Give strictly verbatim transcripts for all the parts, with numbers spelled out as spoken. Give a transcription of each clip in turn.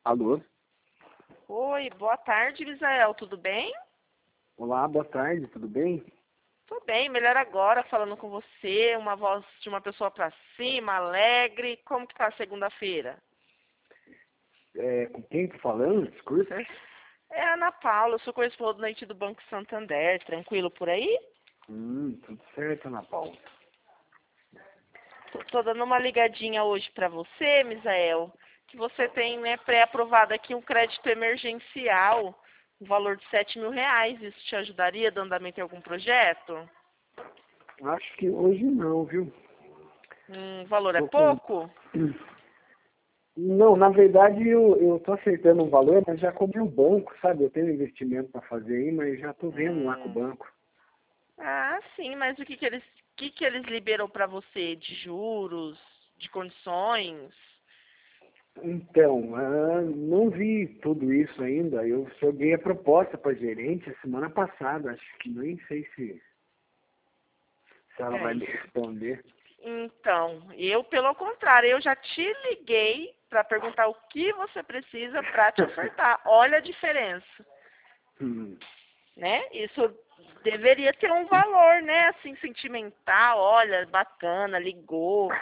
Alô? Oi, boa tarde, Misael, tudo bem? Olá, boa tarde, tudo bem? Tô bem, melhor agora falando com você, uma voz de uma pessoa pra cima, alegre. Como que tá a segunda-feira? É, com quem tô falando? Desculpa. É a Ana Paula, eu sou correspondente do Banco Santander, tranquilo por aí? Hum, tudo certo, Ana Paula. Tô, tô dando uma ligadinha hoje pra você, Misael, que você tem, né, pré-aprovado aqui um crédito emergencial, um valor de sete mil reais. Isso te ajudaria a dar andamento em algum projeto? Acho que hoje não, viu? Hum, o valor é Tô com... pouco? Não, na verdade eu, eu tô acertando um valor, mas já comi o banco, sabe? Eu tenho um investimento para fazer aí, mas já tô vendo lá com o Hum. banco. Ah, sim, mas o que que eles, o que que eles liberam para você? De juros, de condições? Então, ah, não vi tudo isso ainda. Eu joguei a proposta para gerente a semana passada. Acho que nem sei se, se ela vai É. me responder. Então, eu, pelo contrário, eu já te liguei para perguntar o que você precisa para te ofertar. Olha a diferença, Hum. né? Isso deveria ter um valor, né? Assim, sentimental. Olha, bacana, ligou.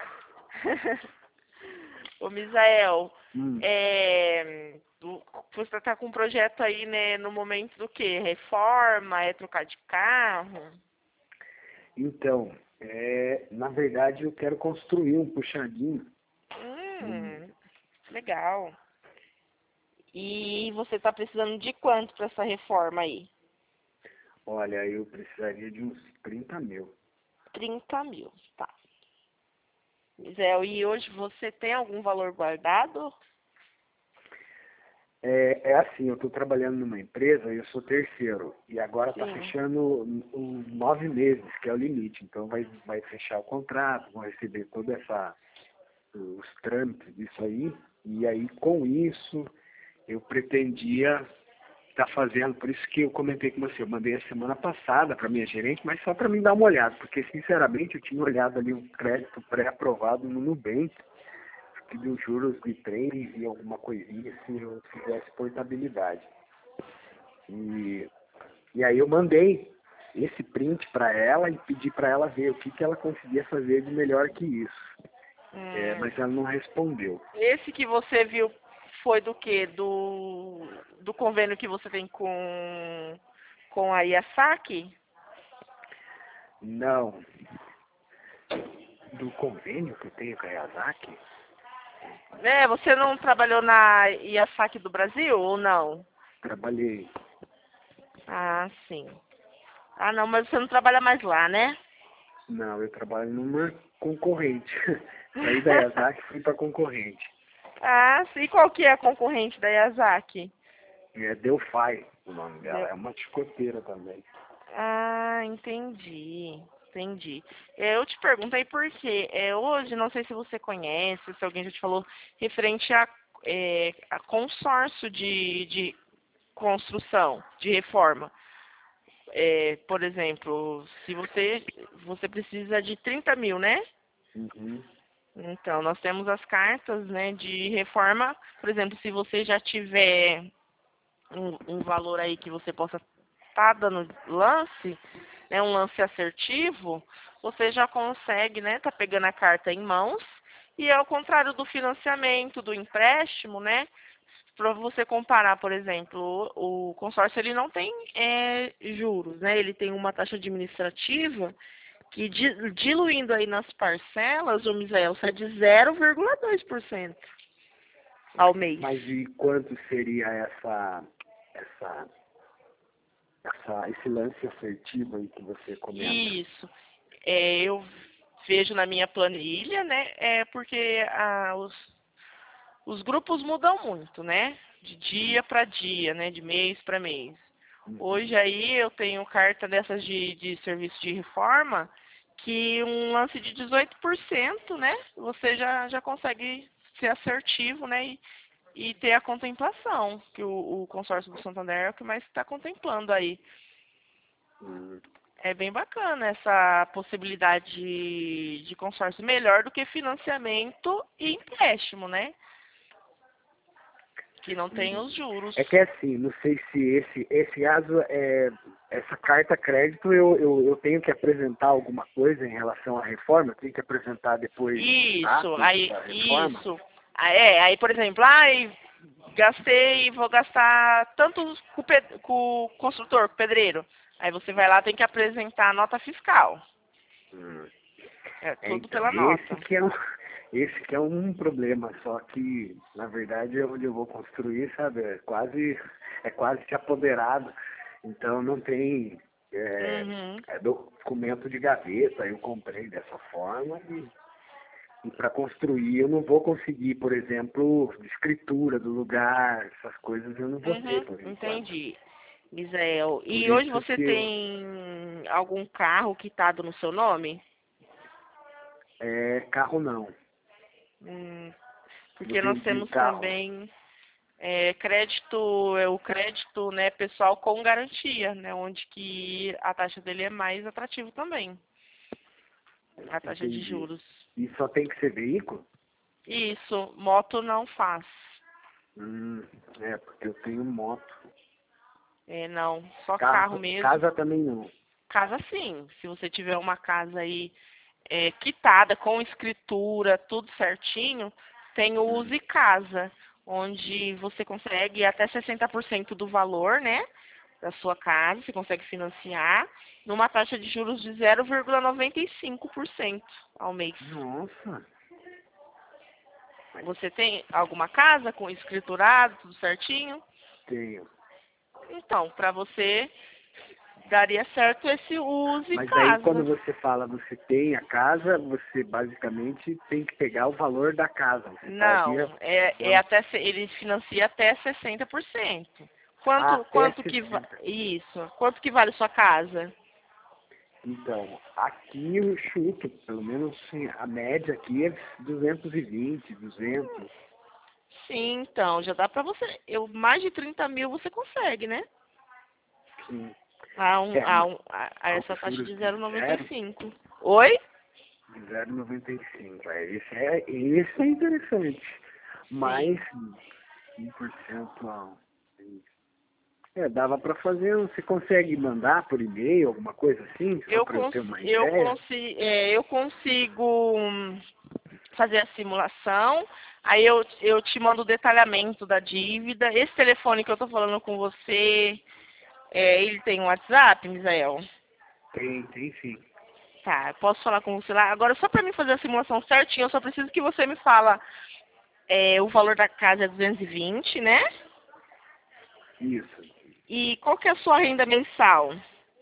Ô, Misael, Hum. é, do- você está com um projeto aí, né, no momento do quê? Reforma? É trocar de carro? Então, é, na verdade eu quero construir um puxadinho. Hum, Hum, legal. E você está precisando de quanto para essa reforma aí? olha, eu precisaria de uns trinta mil. Trinta mil, tá. Misael, e hoje você tem algum valor guardado? É, é assim, eu estou trabalhando numa empresa e eu sou terceiro. E agora está Sim. fechando os nove meses, que é o limite. Então vai, vai fechar o contrato, vão receber toda essa os trâmites disso aí. E aí com isso eu pretendia estar fazendo, por isso que eu comentei com você, eu mandei a semana passada para minha gerente, mas só para mim dar uma olhada, porque sinceramente eu tinha olhado ali um crédito pré-aprovado no Nubank, que deu juros de três e alguma coisinha se eu fizesse portabilidade. E, e aí eu mandei esse print para ela e pedi para ela ver o que, que ela conseguia fazer de melhor que isso. É, Hum, mas ela não respondeu. esse que você viu foi do quê? Do, do convênio que você tem com, com a Yasaki? Não. Do convênio que eu tenho com a Yazaki? É, você não trabalhou na Yasaki do Brasil ou não? Trabalhei. Ah, sim. Ah, não, mas você não trabalha mais lá, né? Não, eu trabalho numa concorrente. Saí da Yazaki e fui para concorrente. Ah, sim. E qual que é a concorrente da Yasaki? É Delphi o nome dela. Deu- É uma chicoteira também. Ah, entendi. Entendi. É, eu te perguntei por quê. É, hoje, não sei se você conhece, se alguém já te falou, referente a, é, a consórcio de, de construção, de reforma. É, por exemplo, se você, você precisa de trinta mil, né? Uhum. Então, nós temos as cartas, né, de reforma. Por exemplo, se você já tiver um, um valor aí que você possa estar dando lance, né, um lance assertivo, você já consegue, né, tá pegando a carta em mãos. E ao contrário do financiamento, do empréstimo, né, para você comparar, por exemplo, o, o consórcio ele não tem é, juros, né, ele tem uma taxa administrativa que di- diluindo aí nas parcelas, o Misael sai de zero vírgula dois por cento ao mês. Mas e quanto seria essa, essa, essa, esse lance assertivo aí que você comenta? Isso. É, eu vejo na minha planilha, né? É porque ah, os, os grupos mudam muito, né? De dia para dia, né? De mês para mês. Uhum. Hoje aí eu tenho carta dessas de, de serviço de reforma que um lance de dezoito por cento, né? Você já, já consegue ser assertivo, né? E, e ter a contemplação, que o, o consórcio do Santander é o que mais está contemplando aí. Uhum. É bem bacana essa possibilidade de, de consórcio, melhor do que financiamento e empréstimo, né? que não tem os juros. É que é assim, não sei se esse, esse caso, é, essa carta crédito, eu, eu, eu tenho que apresentar alguma coisa em relação à reforma? Eu tenho que apresentar depois Isso, atos aí, da reforma? isso. Ah, É, aí, por exemplo, ai, gastei, vou gastar tanto com o, pe- com o construtor, com o pedreiro. Aí você vai lá, tem que apresentar a nota fiscal. Hum. É É, tudo então, pela esse nota. que é um, esse que é um problema, só que, na verdade, é onde eu vou construir, sabe, é quase, é quase se apoderado, então não tem é, Uhum. é documento de gaveta, eu comprei dessa forma e, e para construir eu não vou conseguir, por exemplo, escritura do lugar, essas coisas eu não vou ter, Uhum, por enquanto. entendi. Misael, Por e hoje isso você que eu, tem algum carro quitado no seu nome? é, carro não, Hum, não porque nós vendi temos carro. também é, crédito, é o crédito, né, pessoal com garantia, né, onde que a taxa dele é mais atrativa também, a taxa de Entendi. juros. E só tem que ser veículo? Isso, moto não faz. Hum, é, porque eu tenho moto. É, não, só carro Casa, mesmo. casa também não. Casa sim, se você tiver uma casa aí é, quitada, com escritura, tudo certinho, tem o Hum. Use Casa, onde você consegue até sessenta por cento do valor, né, da sua casa, você consegue financiar, numa taxa de juros de zero vírgula noventa e cinco por cento ao mês. Nossa, Você tem alguma casa com escriturado, tudo certinho? tenho. Então, para você, daria certo esse Use Mas aí quando Casa. você fala você tem a casa, você basicamente tem que pegar o valor da casa. Você estaria Não, é, é dando até se- ele financia até sessenta por cento. Quanto até quanto que va- sessenta. isso? Quanto que vale sua casa? Então, aqui eu chuto, pelo menos assim, a média aqui é duzentos e vinte, duzentos. Sim, então, já dá pra você. Eu mais de trinta mil você consegue, né? Sim. A, um, É, a, ma- um, a, a aos essa taxa juros de de zero vírgula noventa e zero, cinco. Oi? de zero vírgula noventa e cinco. É, esse, é, esse é interessante. Sim. Mas um por cento ao mês. É, dava para fazer, você consegue mandar por e-mail, alguma coisa assim, só Eu, para eu cons ter uma eu, ideia? consi é, eu consigo hum, fazer a simulação, aí eu, eu te mando o detalhamento da dívida. Esse telefone que eu tô falando com você, é, ele tem um WhatsApp, Misael? Tem, tem sim. Tá, eu posso falar com você lá. Agora, só para mim fazer a simulação certinho, eu só preciso que você me fala é, o valor da casa é duzentos e vinte, né? Isso. E qual que é a sua renda mensal?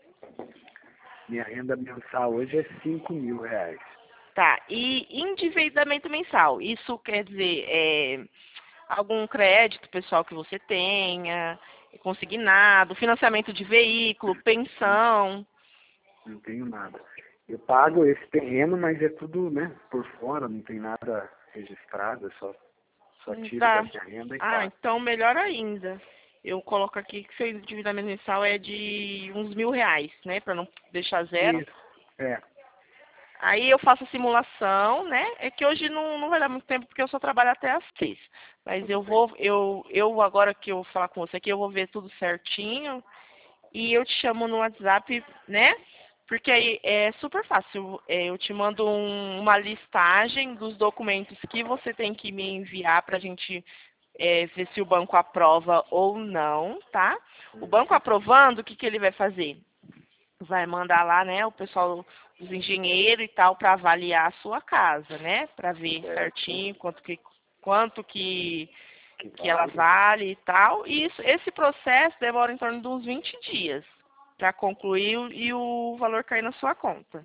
Minha renda mensal hoje é cinco mil reais. Tá, e endividamento mensal, isso quer dizer é, algum crédito pessoal que você tenha, consignado, financiamento de veículo, Não, pensão. não tenho nada. Eu pago esse terreno, mas é tudo, né, por fora, não tem nada registrado, eu só, só Não tiro da tá. minha renda e Ah, pago. então melhor ainda. Eu coloco aqui que seu endividamento mensal é de uns mil reais, né? Para não deixar zero. Isso. É. Aí eu faço a simulação, né? É que hoje não, não vai dar muito tempo porque eu só trabalho até às seis. Mas Tudo eu bem. vou, eu, eu agora que eu vou falar com você aqui, eu vou ver tudo certinho e eu te chamo no WhatsApp, né? Porque aí é super fácil. É, eu te mando um- uma listagem dos documentos que você tem que me enviar para a gente é, ver se o banco aprova ou não, tá? O banco Uhum. aprovando, o que, que ele vai fazer? Vai mandar lá, né, o pessoal, os engenheiros e tal, para avaliar a sua casa, né? Para ver Certo. certinho quanto que, quanto que, Que que ela vale. vale e tal. E isso, esse processo demora em torno de uns vinte dias para concluir o- e o valor cair na sua conta,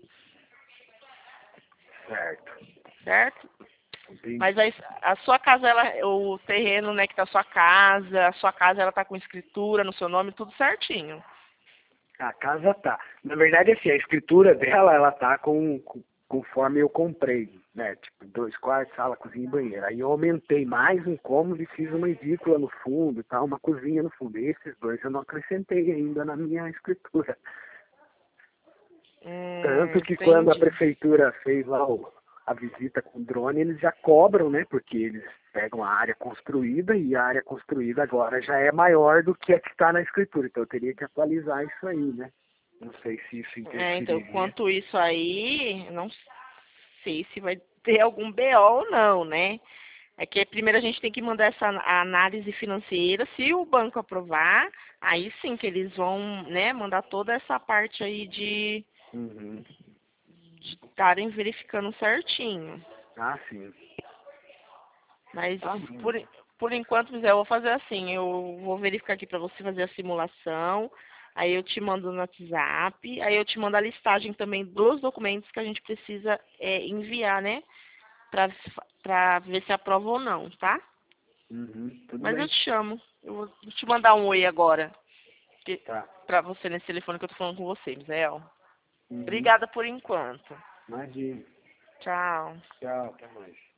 Certo. certo? Mas Entendi. aí, a sua casa, ela, o terreno, né, que tá a sua casa, a sua casa, ela tá com escritura no seu nome, tudo certinho. A casa tá. Na verdade, assim, a escritura dela, ela tá com, com- conforme eu comprei, né? Tipo, dois quartos, sala, cozinha e banheiro. Aí eu aumentei mais um cômodo e fiz uma edícula no fundo e tal, uma cozinha no fundo. Esses dois eu não acrescentei ainda na minha escritura. Hum, Tanto que quando a entendi. prefeitura fez lá o, a visita com drone, eles já cobram, né? Porque eles pegam a área construída e a área construída agora já é maior do que a que está na escritura. Então eu teria que atualizar isso aí, né? Não sei se isso É, então, interferiria. quanto isso aí, não sei se vai ter algum B O ou não, né? É que primeiro a gente tem que mandar essa a análise financeira. Se o banco aprovar, aí sim que eles vão, né, mandar toda essa parte aí de Uhum. de estarem verificando certinho. Ah, sim. Mas Tá bom. por, por enquanto, Zé, eu vou fazer assim, eu vou verificar aqui para você fazer a simulação, aí eu te mando no WhatsApp, aí eu te mando a listagem também dos documentos que a gente precisa é, enviar, né? Pra, pra ver se aprova ou não, tá? Uhum. Tudo Mas eu bem. te chamo. Eu vou te mandar um oi agora. Que, Tá. pra você nesse telefone que eu tô falando com você, Misael. Uhum. Obrigada por enquanto. Imagina. Tchau. Tchau, até mais.